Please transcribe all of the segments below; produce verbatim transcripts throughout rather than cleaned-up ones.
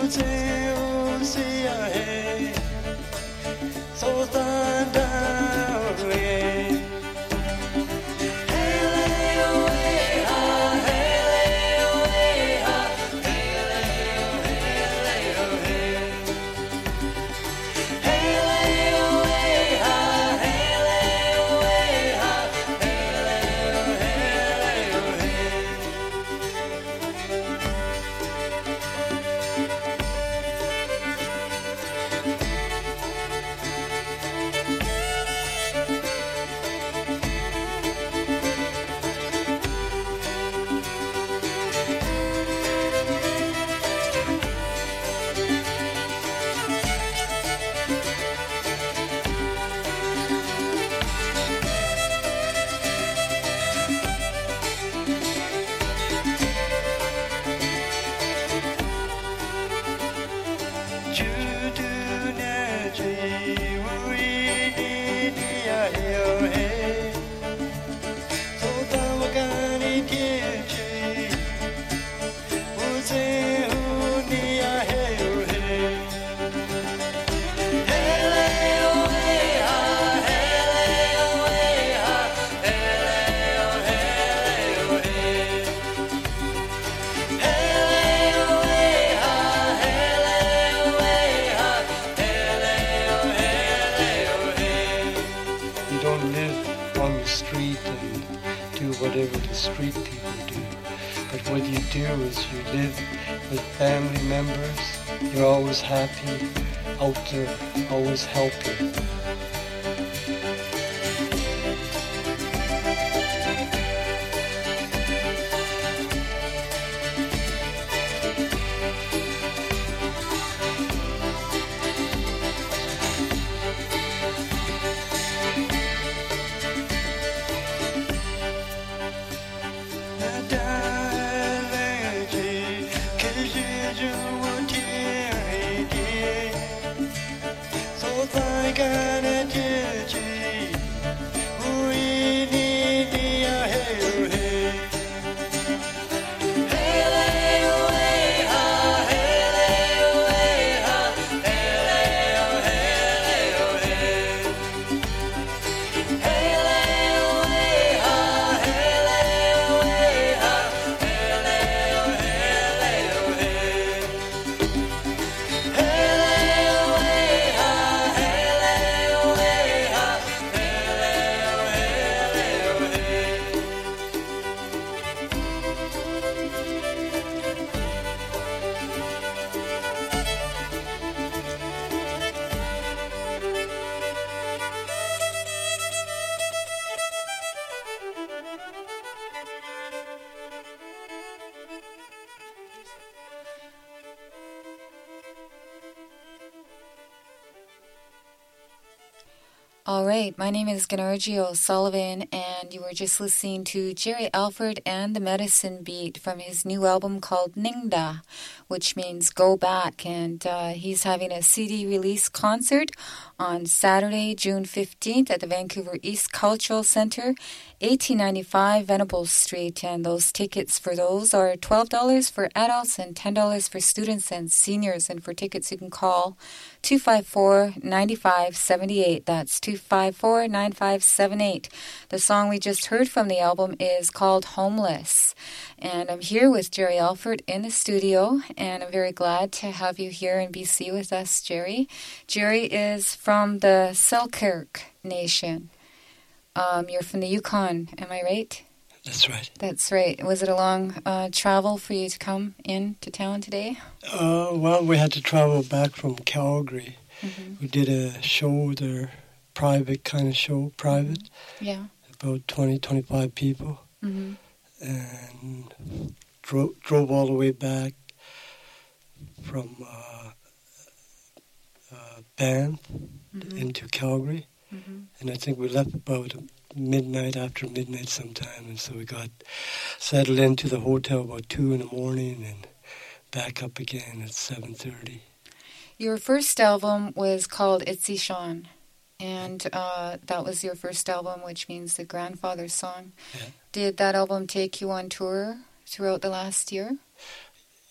whatever the street people do. But what you do is you live with family members. You're always happy, out there, always helping. All right, my name is Gennargy O'Sullivan, and you were just listening to Jerry Alford and the Medicine Beat from his new album called Ningda, which means go back, and uh, he's having a C D release concert on Saturday, June fifteenth at the Vancouver East Cultural Centre, eighteen ninety-five Venables Street, and those tickets for those are twelve dollars for adults and ten dollars for students and seniors, and for tickets you can call two five four, nine five seven eight. That's two five four, nine five seven eight. The song we just heard from the album is called Homeless. And I'm here with Jerry Alford in the studio, and I'm very glad to have you here in B C with us, Jerry. Jerry is from the Selkirk Nation. Um, you're from the Yukon, am I right? That's right. That's right. Was it a long uh, travel for you to come into town today? Uh, well, we had to travel back from Calgary. Mm-hmm. We did a show there, private kind of show, private. Mm-hmm. Yeah. About twenty, twenty-five people. Mm-hmm. And dro- drove all the way back from uh, uh, Banff mm-hmm. into Calgary. Mm-hmm. And I think we left about midnight, after midnight sometime, and so we got settled into the hotel about two in the morning and back up again at seven thirty. Your first album was called Itzy Sean, and uh, that was your first album, which means the grandfather song. Yeah. Did that album take you on tour throughout the last year?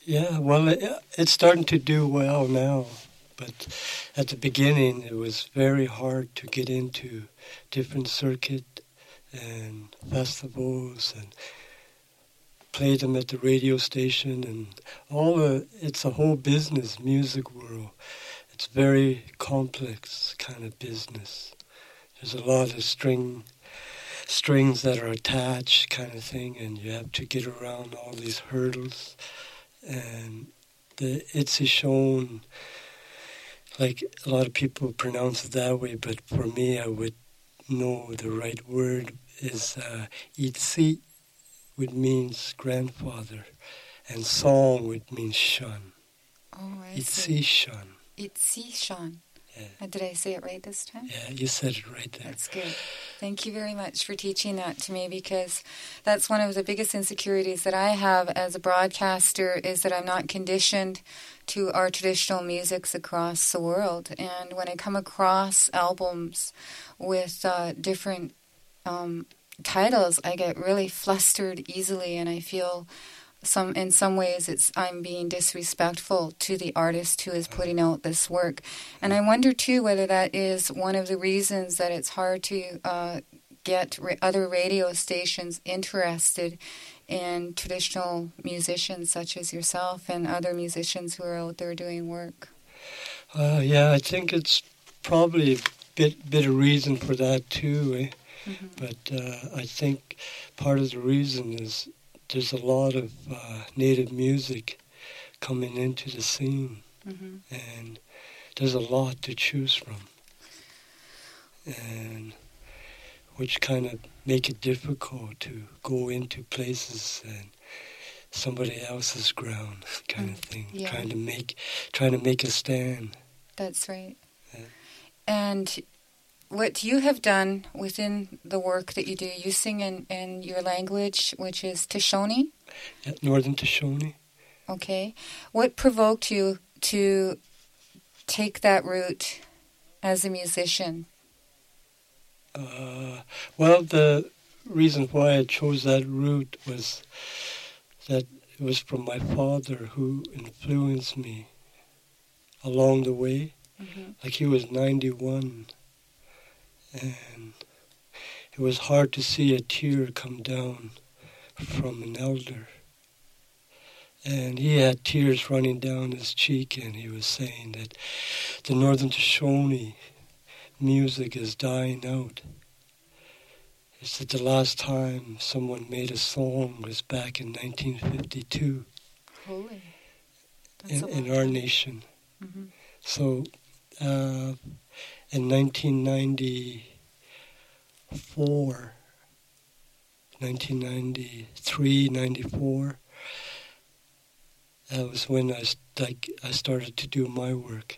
Yeah, well, it, it's starting to do well now. But at the beginning, it was very hard to get into different circuit and festivals and play them at the radio station and all the, it's a whole business, music world. It's very complex kind of business. There's a lot of string strings that are attached kind of thing, and you have to get around all these hurdles. And the Itzishon, like a lot of people pronounce it that way, but for me, I would know the right word is uh, Itzi, which means grandfather, and song, which means shun. Oh, I see. Itzishon. Itzishon. Yeah. Did I say it right this time? Yeah, you said it right there. That's good. Thank you very much for teaching that to me, because that's one of the biggest insecurities that I have as a broadcaster, is that I'm not conditioned to our traditional musics across the world. And when I come across albums with uh, different um, titles, I get really flustered easily, and I feel some in some ways it's I'm being disrespectful to the artist who is putting out this work. And I wonder too whether that is one of the reasons that it's hard to uh, get ra- other radio stations interested in traditional musicians such as yourself and other musicians who are out there doing work. Uh, yeah, I think it's probably a bit, bit of reason for that too, eh? Mm-hmm. But uh, I think part of the reason is there's a lot of uh, native music coming into the scene, mm-hmm. and there's a lot to choose from, and which kind of make it difficult to go into places and somebody else's ground, kind mm, of thing, yeah. trying to make trying to make a stand. That's right. Yeah. And what you have done within the work that you do, you sing in, in your language, which is Tashoni? Yeah, Northern Tashoni. Okay. What provoked you to take that route as a musician? Uh, well, the reason why I chose that route was that it was from my father, who influenced me along the way. Mm-hmm. Like, he was ninety-one. And it was hard to see a tear come down from an elder. And he had tears running down his cheek, and he was saying that the Northern Tashoni music is dying out. He said the last time someone made a song was back in nineteen fifty-two. Holy. That's in, in our nation. Mm-hmm. So uh, in nineteen ninety-four, nineteen ninety-three, ninety-four, that was when I, like, I started to do my work.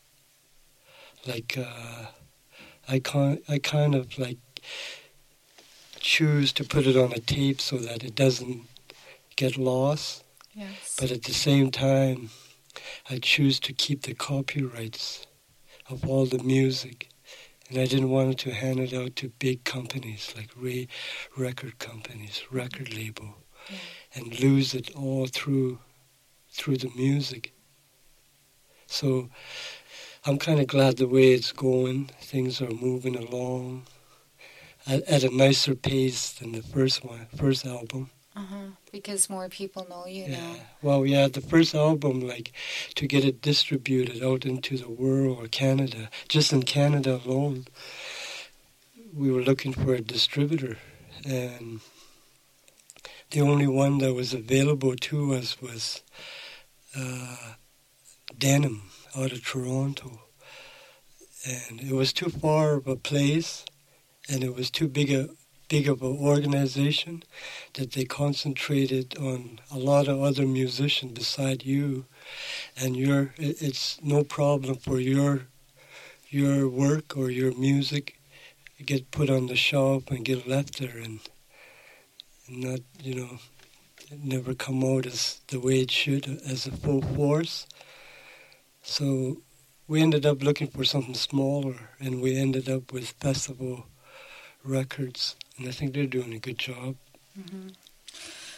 Like, uh, I, con- I kind of, like, choose to put it on a tape so that it doesn't get lost. Yes. But at the same time, I choose to keep the copyrights of all the music, and I didn't want to hand it out to big companies like Ray record companies, record label, yeah. and lose it all through through the music. So I'm kind of glad the way it's going. Things are moving along at, at a nicer pace than the first one, first album. Uh-huh. Because more people know you yeah. now. Well, yeah, the first album, like, to get it distributed out into the world or Canada, just in Canada alone, we were looking for a distributor. And the only one that was available to us was uh, Denim out of Toronto. And it was too far of a place, and it was too big a big of an organization that they concentrated on a lot of other musicians beside you, and your it's no problem for your your work or your music get put on the shelf and get left there and, and not, you know, never come out as the way it should, as a full force. So we ended up looking for something smaller, and we ended up with Festival Records. And I think they're doing a good job. Mm-hmm.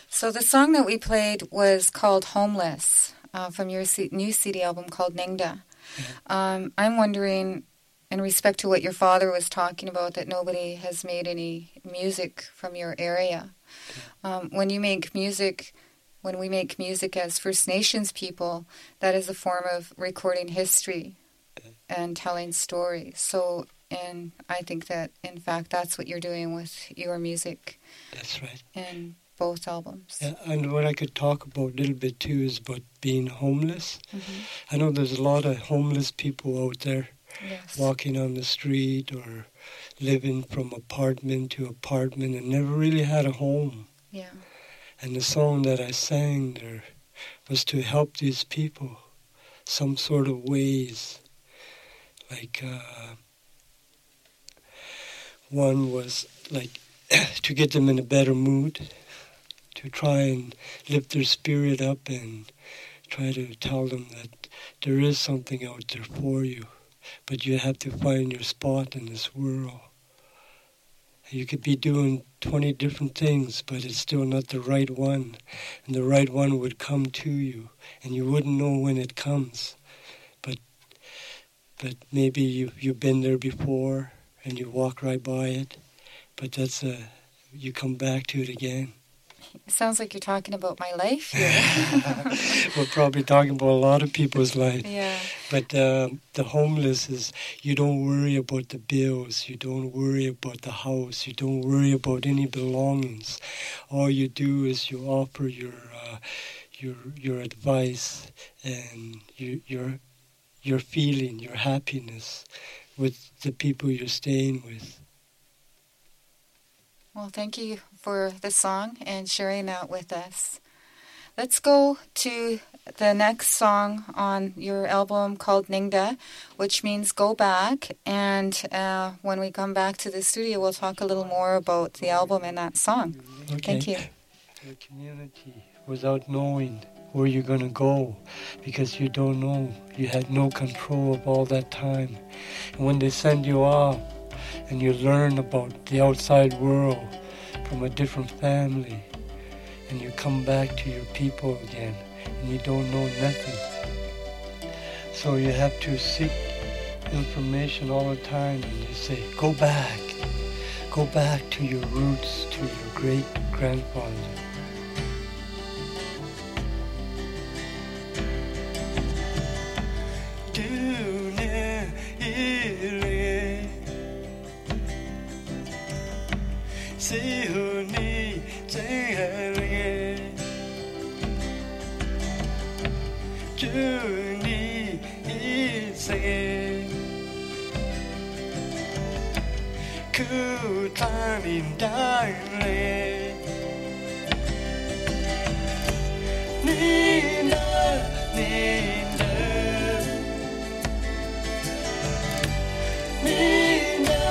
So the song that we played was called Homeless uh, from your C- new C D album called Ningda. Yeah. Um, I'm wondering, in respect to what your father was talking about, that nobody has made any music from your area. Yeah. Um, when you make music, when we make music as First Nations people, that is a form of recording history yeah. and telling stories. So, and I think that, in fact, that's what you're doing with your music. That's right. And both albums. Yeah, and what I could talk about a little bit too is about being homeless. Mm-hmm. I know there's a lot of homeless people out there yes. walking on the street or living from apartment to apartment and never really had a home. Yeah. And the song that I sang there was to help these people some sort of ways. Like uh, one was like to get them in a better mood, to try and lift their spirit up and try to tell them that there is something out there for you, but you have to find your spot in this world. You could be doing twenty different things, but it's still not the right one, and the right one would come to you, and you wouldn't know when it comes. But but maybe you, you've been there before, and you walk right by it, but that's a, you come back to it again. It sounds like you're talking about my life here. We're probably talking about a lot of people's life. Yeah. But uh, the homeless is, you don't worry about the bills, you don't worry about the house, you don't worry about any belongings. All you do is you offer your uh, your your advice and you, your your feeling, your happiness with the people you're staying with. Well, thank you for the song and sharing that with us. Let's go to the next song on your album called Ningda, which means go back. And uh, when we come back to the studio, we'll talk a little more about the album and that song. Okay. Thank you. The community, without knowing where you're going to go, because you don't know. You had no control of all that time. And when they send you off, and you learn about the outside world from a different family, and you come back to your people again, and you don't know nothing. So you have to seek information all the time, and you say, go back. Go back to your roots, to your great-grandfather. Sihuni Jehale Juni Ise Kutanin Dale Nina Nina Nina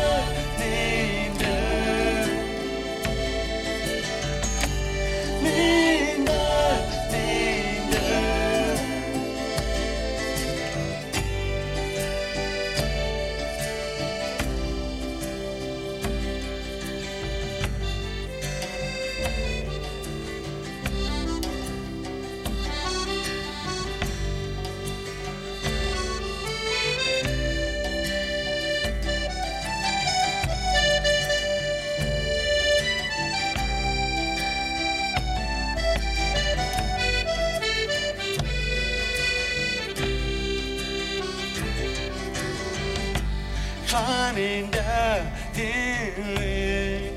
Haninda Hille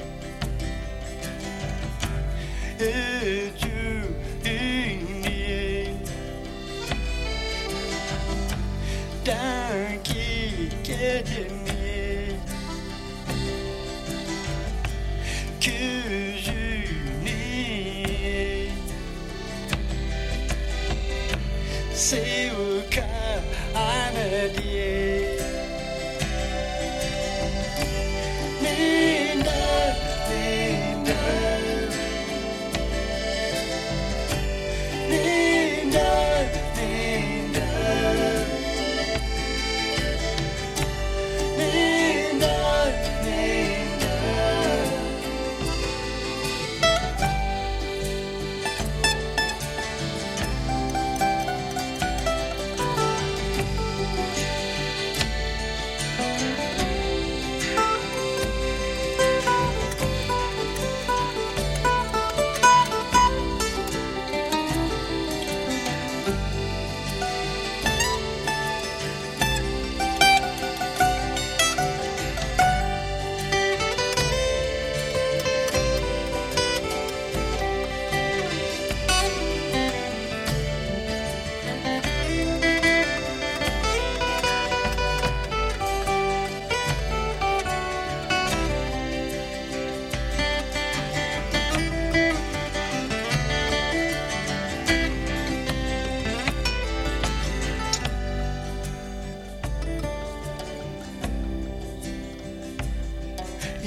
Eju Inni Danki Kedini Kujuni Seuka Anadie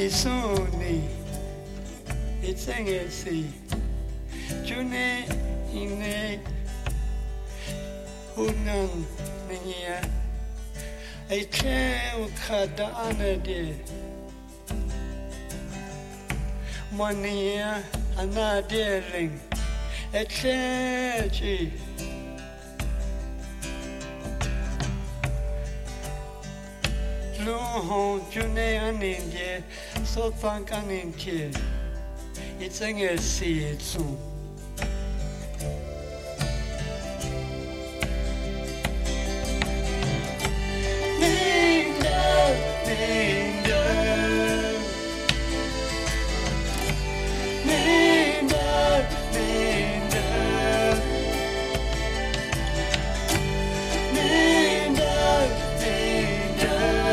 Isoni, it's Engelsy, June, Ine, Hunan, Nia, a cloud kada anade, Monia, anadering, a clergy. Luhon June an India, so thank an India. It's a sea soon. Linda, Linda, Linda, Linda, Linda, Linda.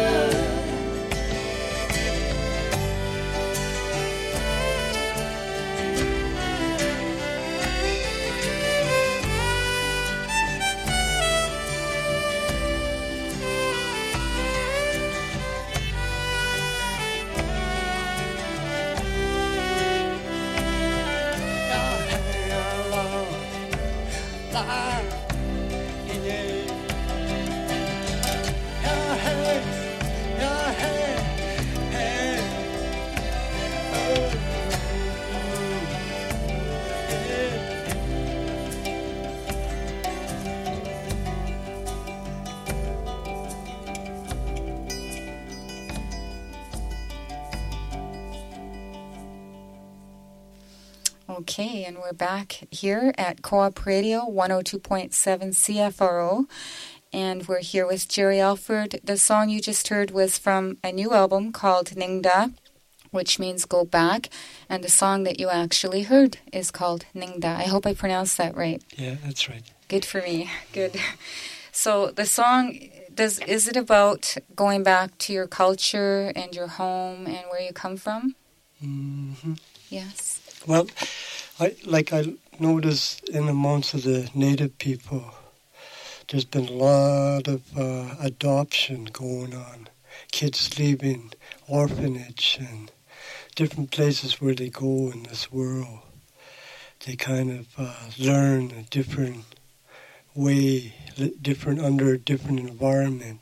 Okay, and we're back here at Co-op Radio one oh two point seven C F R O, and we're here with Jerry Alford. The song you just heard was from a new album called Ningda, which means go back, and the song that you actually heard is called Ningda. I hope I pronounced that right. Yeah, that's right. Good for me. Good. So the song, does is it about going back to your culture and your home and where you come from? Mm-hmm. Yes. Well, I like I noticed in amongst of the native people, there's been a lot of uh, adoption going on. Kids leaving orphanage and different places where they go in this world. They kind of uh, learn a different way, different under a different environment.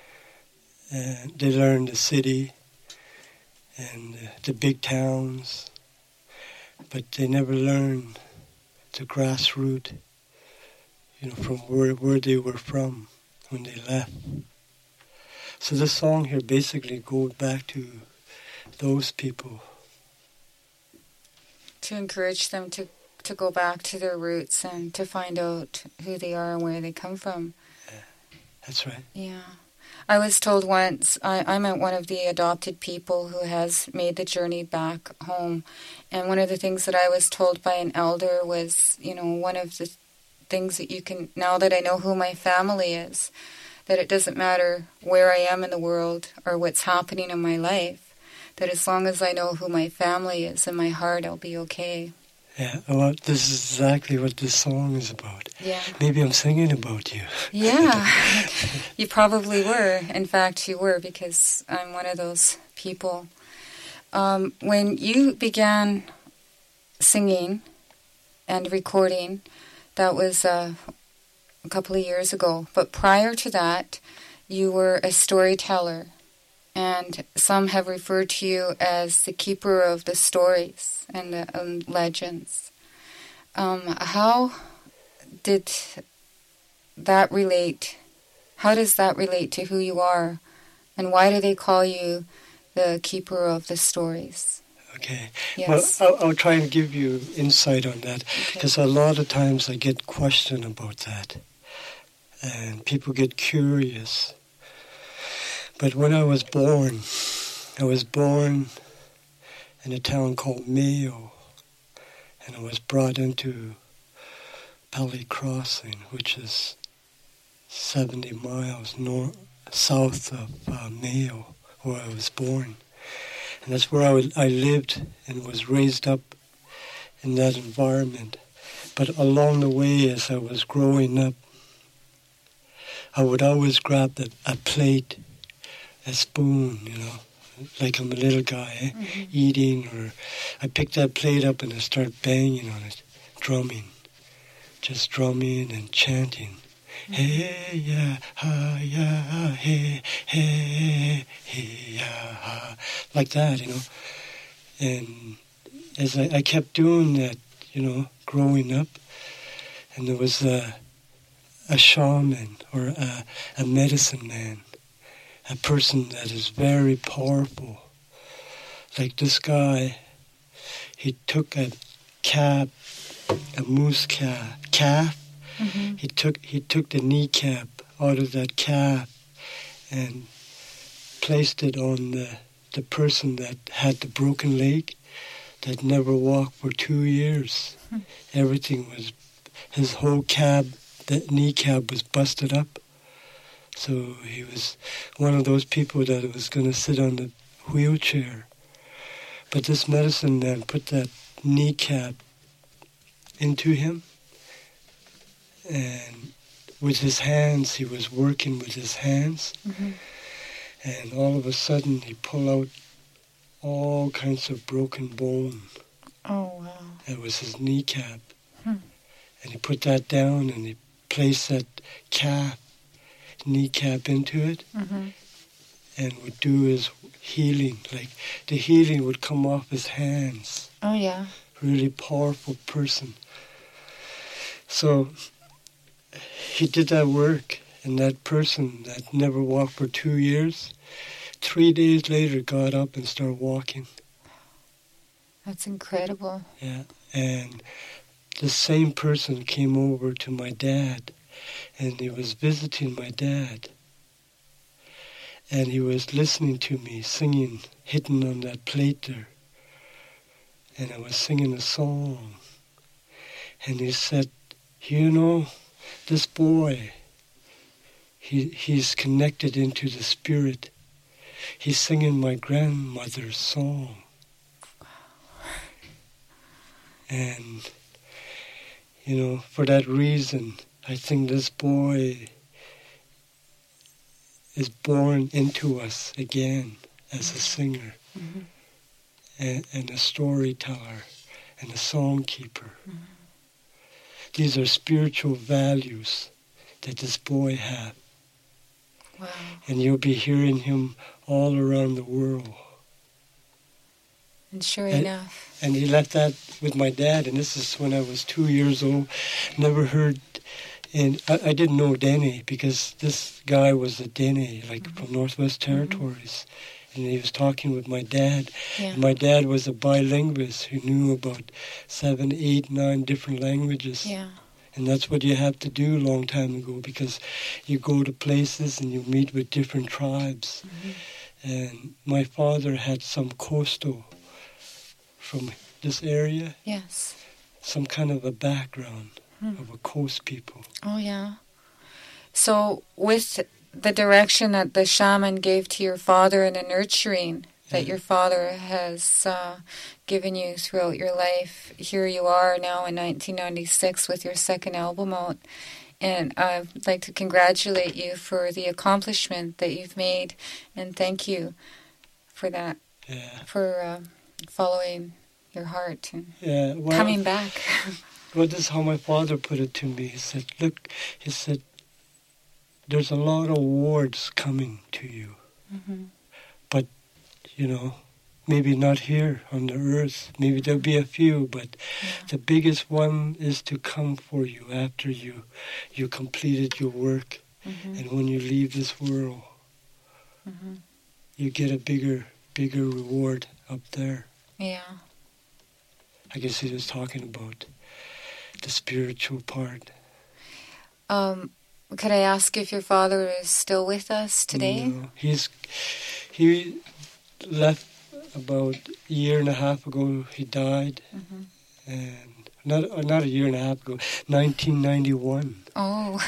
And they learn the city and uh, the big towns. But they never learn the grassroots, you know, from where where they were from when they left. So this song here basically goes back to those people. To encourage them to, to go back to their roots and to find out who they are and where they come from. Yeah, that's right. Yeah. I was told once, I, I'm one of the adopted people who has made the journey back home. And one of the things that I was told by an elder was, you know, one of the things that you can, now that I know who my family is, that it doesn't matter where I am in the world or what's happening in my life, that as long as I know who my family is in my heart, I'll be okay. Yeah, well, this is exactly what this song is about. Yeah. Maybe I'm singing about you. Yeah, you probably were. In fact, you were, because I'm one of those people. Um, when you began singing and recording, that was uh, a couple of years ago. But prior to that, you were a storyteller. And some have referred to you as the keeper of the stories and the um, legends. Um, how did that relate? How does that relate to who you are? And why do they call you the keeper of the stories? Okay. Yes. Well, I'll, I'll try and give you insight on that, because okay. a lot of times I get questioned about that. And people get curious. But when I was born, I was born in a town called Mayo, and I was brought into Pelly Crossing, which is seventy miles north, south of uh, Mayo, where I was born. And that's where I, was, I lived and was raised up in that environment. But along the way, as I was growing up, I would always grab the, a plate, a spoon, you know, like I'm a little guy, eh? Mm-hmm. Eating, or I pick that plate up and I start banging on it, drumming, just drumming and chanting. Mm-hmm. Hey ya ha ya hey hey hey ya ha, like that, you know. And as I, I kept doing that, you know, growing up, and there was a, a shaman or a, a medicine man, a person that is very powerful. Like this guy, he took a calf, a moose calf, calf. Mm-hmm. He took he took the kneecap out of that calf and placed it on the the person that had the broken leg, that never walked for two years. Hmm. Everything was, his whole cab, the kneecap was busted up. So he was one of those people that was going to sit on the wheelchair. But this medicine man put that kneecap into him, and with his hands, he was working with his hands. Mm-hmm. And all of a sudden, he pulled out all kinds of broken bone. Oh, wow. It was his kneecap. Hmm. And he put that down, and he placed that calf kneecap into it, mm-hmm. and would do his healing. Like, the healing would come off his hands. Oh, yeah. Really powerful person. So he did that work, and that person that never walked for two years, three days later got up and started walking. That's incredible. Yeah, and the same person came over to my dad, and he was visiting my dad. And he was listening to me singing, hitting on that plate there. And I was singing a song. And he said, you know, this boy, he he's connected into the spirit. He's singing my grandmother's song. And, you know, for that reason, I think this boy is born into us again as a singer, mm-hmm. and, and a storyteller and a song keeper. Mm-hmm. These are spiritual values that this boy had. Wow. And you'll be hearing him all around the world. And sure and, enough. And he left that with my dad, and this is when I was two years old. Never heard, and I, I didn't know Dene, because this guy was a Dene, like mm-hmm. from Northwest Territories. Mm-hmm. And he was talking with my dad. Yeah. My dad was a bilingualist who knew about seven, eight, nine different languages. Yeah. And that's what you have to do a long time ago, because you go to places and you meet with different tribes. Mm-hmm. And my father had some coastal from this area. Yes. Some kind of a background hmm. of a coast people. Oh, yeah. So with the direction that the shaman gave to your father and the nurturing that yeah. your father has uh, given you throughout your life, here you are now in nineteen ninety-six with your second album out. And I'd like to congratulate you for the accomplishment that you've made, and thank you for that, yeah. for uh, following your heart and yeah, well, coming back. Well, this is how my father put it to me. He said, look, he said, there's a lot of awards coming to you. Mm-hmm. But, you know, maybe not here on the earth. Maybe there'll be a few, but yeah. the biggest one is to come for you after you you completed your work. Mm-hmm. And when you leave this world, mm-hmm. you get a bigger, bigger reward up there. Yeah. I guess he was talking about the spiritual part. Um, could I ask if your father is still with us today? No, he's he left about a year and a half ago. He died, mm-hmm. and not not a year and a half ago, nineteen ninety-one. Oh.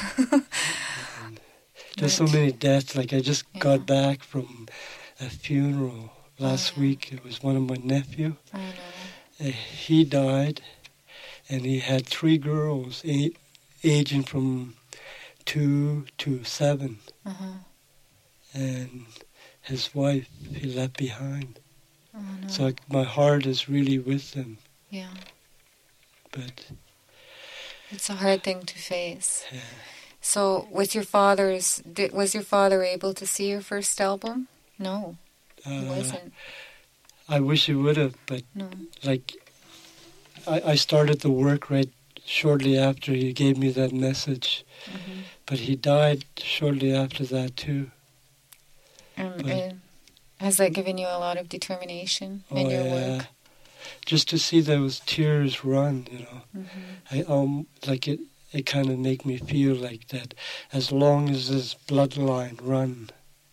There's right. so many deaths. Like I just yeah. got back from a funeral last oh, yeah. week. It was one of my nephew. Oh, no. Uh, he died, and he had three girls, eight, aging from two to seven. Uh-huh. And his wife he left behind. Oh, no. So I, my heart is really with them. Yeah. But it's a hard thing to face. Yeah. So with your father's, did, was your father able to see your first album? No, he uh, wasn't. I wish he would have, but No. like I, I started the work right shortly after he gave me that message. Mm-hmm. But he died shortly after that too. Um, But- uh, has that given you a lot of determination in Oh, your yeah. work? Just to see those tears run, you know. Mm-hmm. I um like it. It kind of make me feel like that. As long as this bloodline run,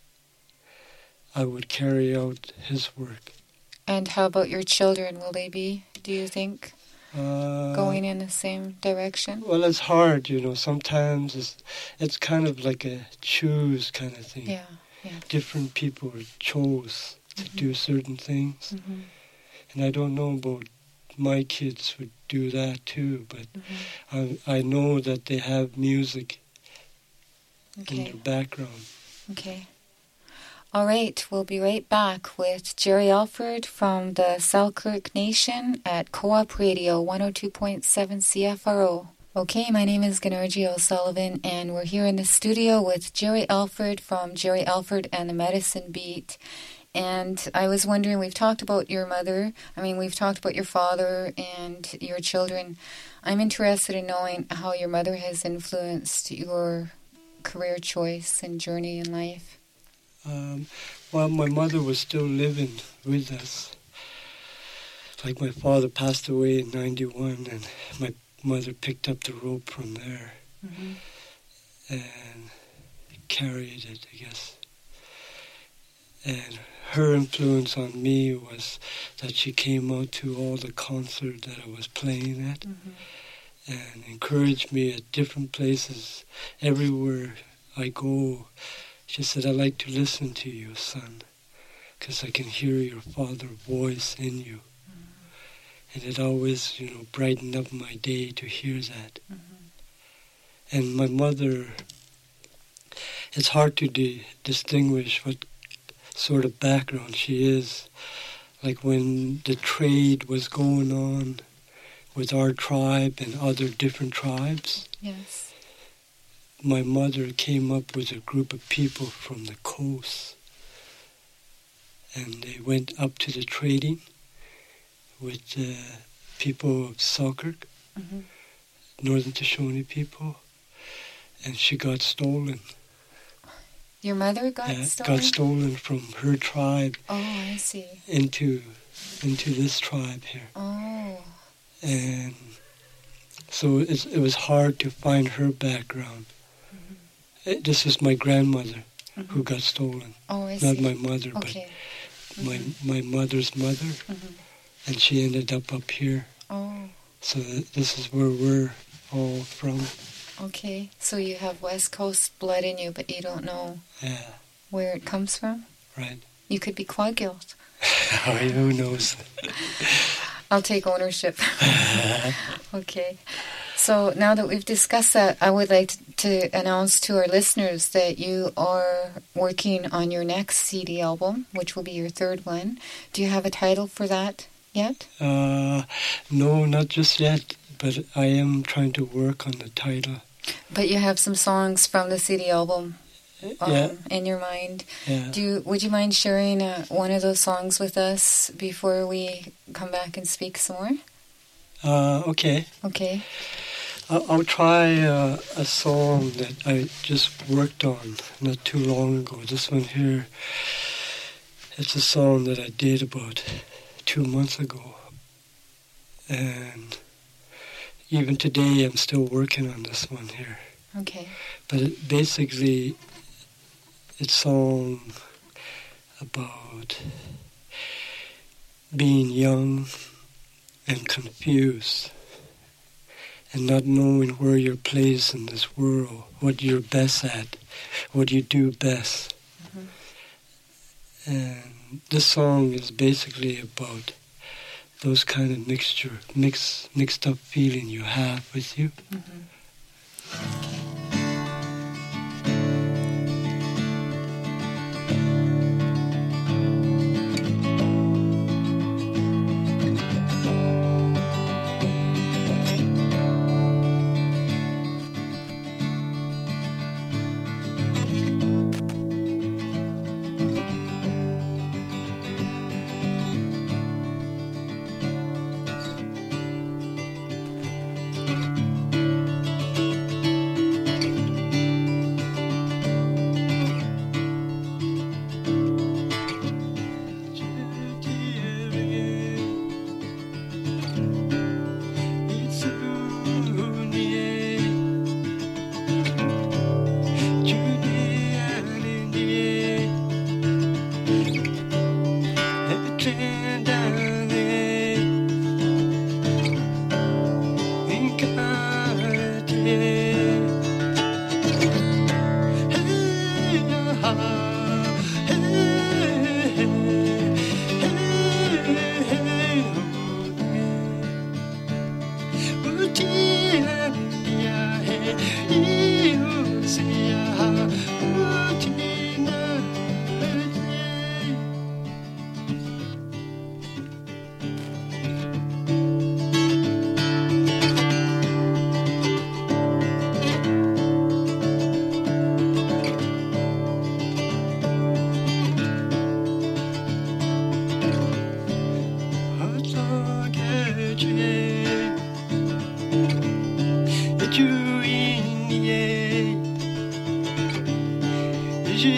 I would carry out his work. And how about your children? Will they be, do you think, Uh, going in the same direction? Well, it's hard, you know. Sometimes it's it's kind of like a choose kind of thing. Yeah, yeah. Different people chose to Mhm. do certain things, Mm-hmm. and I don't know about my kids would do that too. But Mm-hmm. I I know that they have music in Okay, their background. okay. All right, we'll be right back with Jerry Alford from the Selkirk Nation at Co-op Radio one oh two point seven C F R O. Okay, my name is Gennady O'Sullivan, and we're here in the studio with Jerry Alford from Jerry Alford and the Medicine Beat. And I was wondering, we've talked about your mother, I mean, we've talked about your father and your children. I'm interested in knowing how your mother has influenced your career choice and journey in life. Um, well, my mother was still living with us. Like my father passed away in ninety-one, and my mother picked up the rope from there Mm-hmm. and carried it, I guess. And her influence on me was that she came out to all the concerts that I was playing at Mm-hmm. and encouraged me at different places. Everywhere I go, she said, "I like to listen to you, son, because I can hear your father's voice in you." And it always, you know, brightened up my day to hear that. Mm-hmm. And my mother, it's hard to di- distinguish what sort of background she is. Like when the trade was going on with our tribe and other different tribes, Yes. my mother came up with a group of people from the coast. And they went up to the trading with the people of Selkirk, Mm-hmm. Northern Shoshone people, and she got stolen. Your mother got Yeah, stolen? got stolen from her tribe Oh, I see. into into this tribe here, Oh. and so it's, it was hard to find her background. Mm-hmm. It, this is my grandmother Mm-hmm. who got stolen, Oh, I not see. my mother, Okay. but my my mother's mother, Mm-hmm. and she ended up up here. Oh, So th- this is where we're all from. okay. So you have West Coast blood in you, but you don't know Yeah, where it comes from? right. You could be Quagilt. Oh, who knows? I'll take ownership. Okay. So now that we've discussed that, I would like to announce to our listeners that you are working on your next C D album, which will be your third one. Do you have a title for that yet? Uh, no, not just yet, but I am trying to work on the title. But you have some songs from the C D album um, Yeah, in your mind. yeah. Do you, would you mind sharing uh, one of those songs with us before we come back and speak some more? Uh, okay. Okay. I'll, I'll try uh, a song that I just worked on not too long ago. This one here, it's a song that I did about two months ago. And even today I'm still working on this one here. Okay. But it basically, it's a song about being young and confused and not knowing where your place in this world, what you're best at, what you do best. Mm-hmm. And this song is basically about those kind of mixture, mix, mixed up feeling you have with you. Mm-hmm. Okay.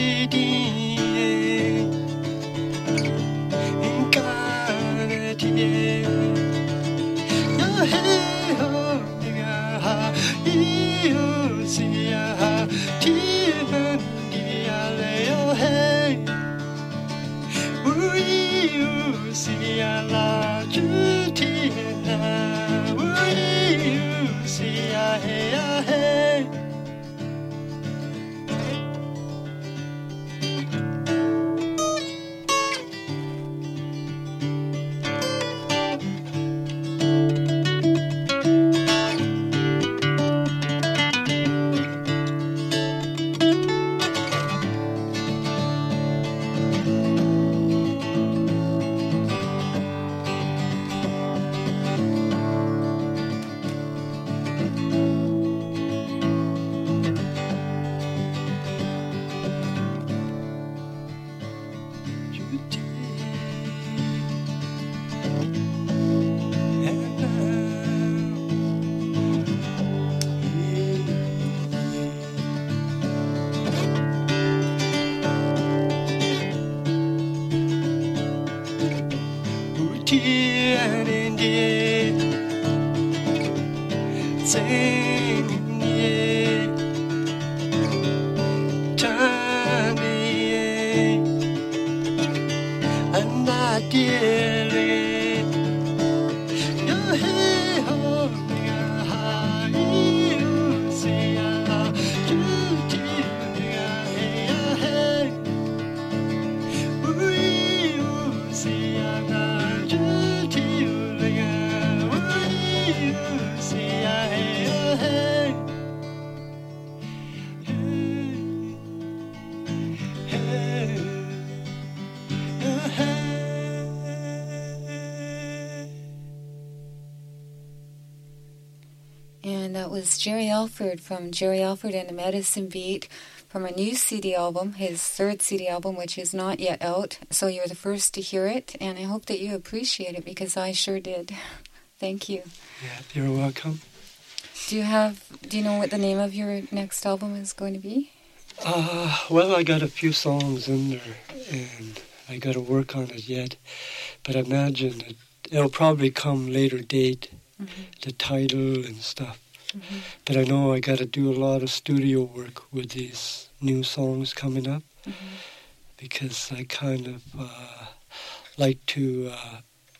And that was Jerry Alford from Jerry Alford and the Medicine Beat from a new C D album, his third C D album, which is not yet out. So you're the first to hear it, and I hope that you appreciate it because I sure did. Thank you. Yeah, you're welcome. Do you have? Do you know what the name of your next album is going to be? Uh, well, I got a few songs in there, and I got to work on it yet. But I imagine it, it'll probably come later date, mm-hmm. the title and stuff. Mm-hmm. But I know I got to do a lot of studio work with these new songs coming up, mm-hmm. because I kind of uh, like to uh,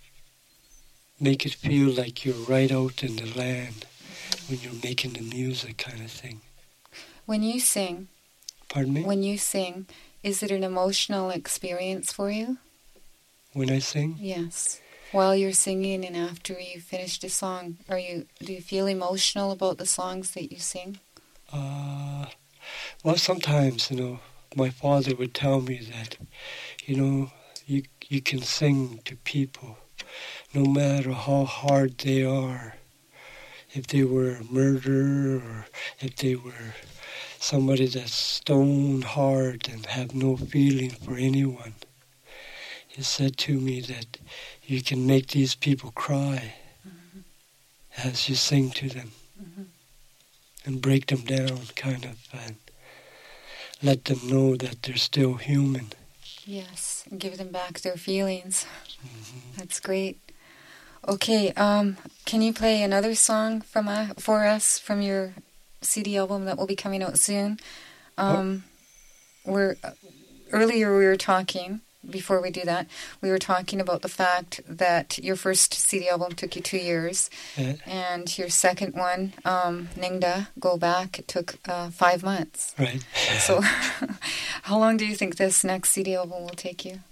make it feel like you're right out in the land when you're making the music, kind of thing. When you sing, pardon me? When you sing, is it an emotional experience for you? When I sing? Yes. While you're singing and after you finished a song, are you do you feel emotional about the songs that you sing? Uh, well, sometimes, you know, my father would tell me that, you know, you you can sing to people no matter how hard they are. If they were a murderer or if they were somebody that's stone hard and have no feeling for anyone. He said to me that you can make these people cry, mm-hmm. as you sing to them, mm-hmm. and break them down, kind of, and let them know that they're still human. Yes, and give them back their feelings. Mm-hmm. That's great. Okay, um, can you play another song from uh, for us from your C D album that will be coming out soon? Um, we're uh, earlier we were talking. Before we do that, we were talking about the fact that your first C D album took you two years, yeah. and your second one, um, Ningda, Go Back, it took uh, five months. Right. So, how long do you think this next C D album will take you?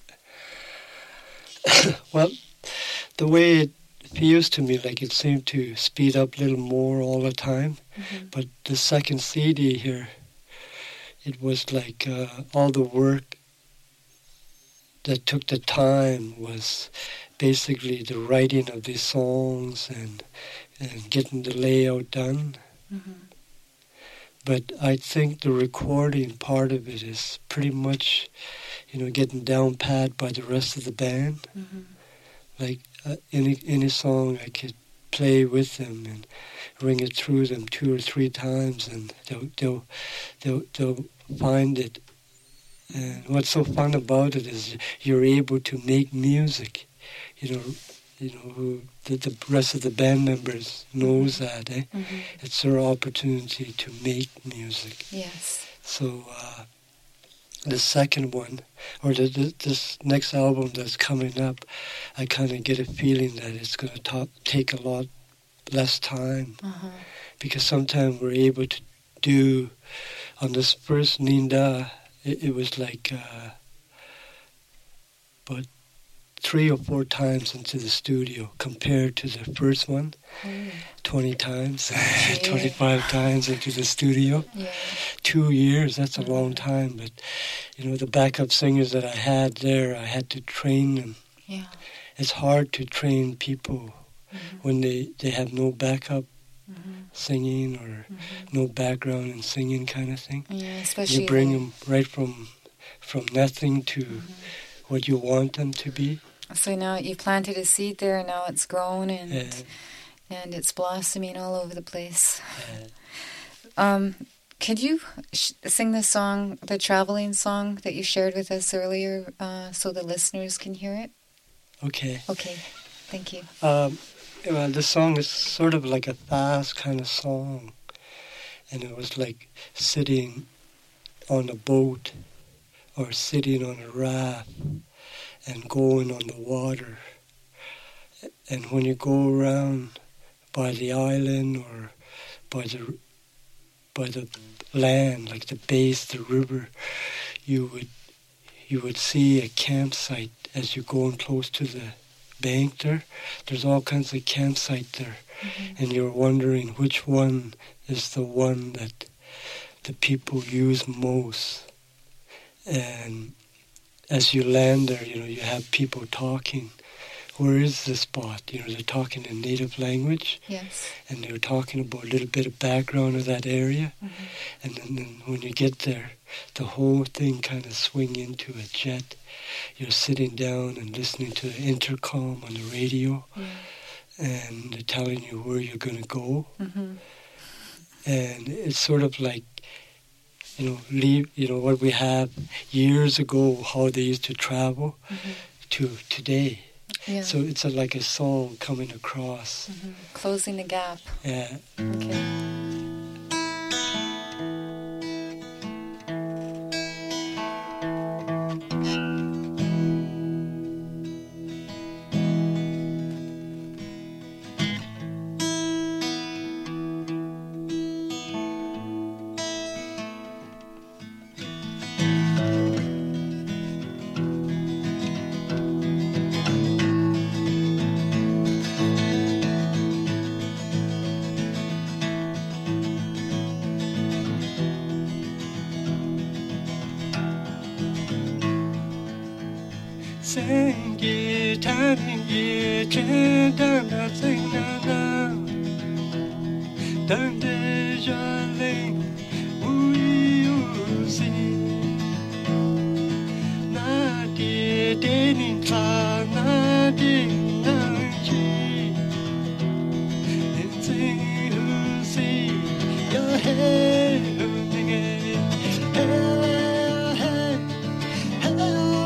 Well, the way it feels to me, like it seemed to speed up a little more all the time, mm-hmm. but the second C D here, it was like uh, all the work that took the time was basically the writing of these songs and and getting the layout done. Mm-hmm. But I think the recording part of it is pretty much, you know, getting down pat by the rest of the band. Mm-hmm. Like uh, any any song I could play with them and ring it through them two or three times, and they'll they'll they'll, they'll find it And what's so fun about it is you're able to make music. You know, you know who the, the rest of the band members knows that. Eh? Mm-hmm. It's their opportunity to make music. Yes. So uh, the second one, or the, the, this next album that's coming up, I kind of get a feeling that it's going to take a lot less time, uh-huh. because sometimes we're able to do on this first Ninda. It, it was like, uh, but three or four times into the studio compared to the first one, mm. twenty times, Yeah. twenty-five times into the studio. Yeah. Two years, that's a mm-hmm. long time. But, you know, the backup singers that I had there, I had to train them. Yeah. It's hard to train people mm-hmm. when they, they have no backup mm-hmm. singing or mm-hmm. no background in singing kind of thing. Yeah, especially you bring them right from from nothing to mm-hmm. what you want them to be. So now you planted a seed there, and now it's grown and Yeah. and it's blossoming all over the place. Yeah. Um, could you sh- sing the song, the traveling song that you shared with us earlier, uh, so the listeners can hear it? Okay. Okay, thank you. Um, well, the song is sort of like a fast kind of song, and it was like sitting on a boat or sitting on a raft and going on the water. And when you go around by the island or by the by the land, like the base, the river, you would you would see a campsite as you're going close to the bank there. There's all kinds of campsite there, mm-hmm. and you're wondering which one is the one that the people use most. And as you land there, you know, you have people talking. Where is the spot? You know, they're talking in native language. Yes. And they're talking about a little bit of background of that area. Mm-hmm. And then, then when you get there, the whole thing kind of swing into a jet. You're sitting down and listening to the intercom on the radio. Yeah. And they're telling you where you're going to go. Mm-hmm. And it's sort of like, you know, leave, you know, what we have years ago, how they used to travel mm-hmm. to today. Yeah. So it's a, like a song coming across. Mm-hmm. Closing the gap. Yeah. Okay. Sing it, turning it, turn down the thing now. Down the jolly, we see. Nadi, dating, nadi, nadi. And sing, who see your head, who sing it, hey, hey, hey.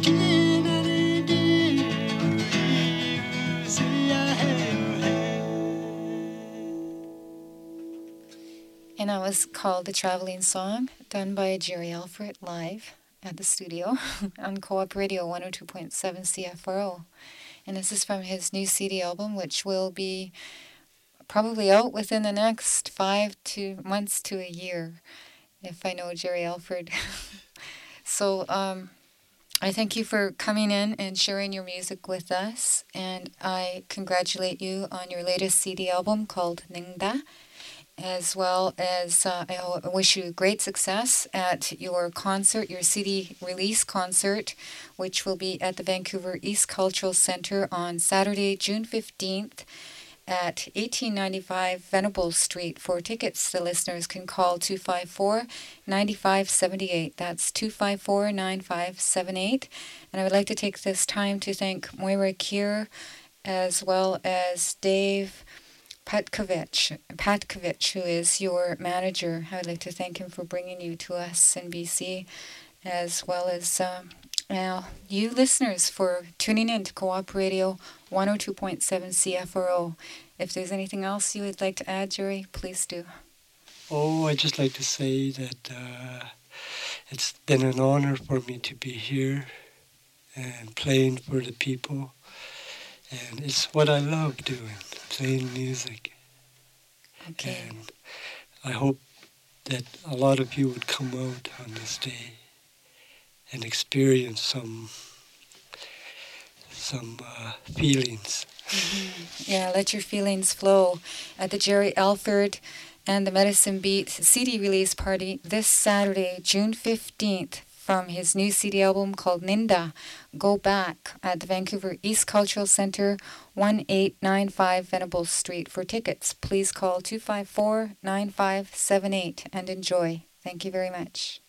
And that was called The Traveling Song, done by Jerry Alfred live at the studio on Co-op Radio one oh two point seven C F R O. And this is from his new C D album, which will be probably out within the next five to months to a year, if I know Jerry Alfred. So um, I thank you for coming in and sharing your music with us. And I congratulate you on your latest C D album called Ningda, as well as uh, I wish you great success at your concert, your C D release concert, which will be at the Vancouver East Cultural Centre on Saturday, June fifteenth at eighteen ninety-five Venables Street. For tickets, the listeners can call two five four, nine five seven eight. That's two five four, nine five seven eight. And I would like to take this time to thank Moira Keir, as well as Dave Patkovich, Patkovich, who is your manager. I would like to thank him for bringing you to us in B C, as well as um, now you listeners for tuning in to Co-op Radio one oh two point seven C F R O. If there's anything else you would like to add, Jerry, please do. Oh, I'd just like to say that uh, it's been an honor for me to be here and playing for the people. And it's what I love doing, playing music. Okay. And I hope that a lot of you would come out on this day and experience some some uh, feelings. Mm-hmm. Yeah, let your feelings flow at the Jerry Alford and the Medicine Beat C D release party this Saturday, June fifteenth. From his new C D album called Ninda, Go Back, at the Vancouver East Cultural Centre, eighteen ninety-five Venables Street. For tickets, please call two five four, nine five seven eight and enjoy. Thank you very much.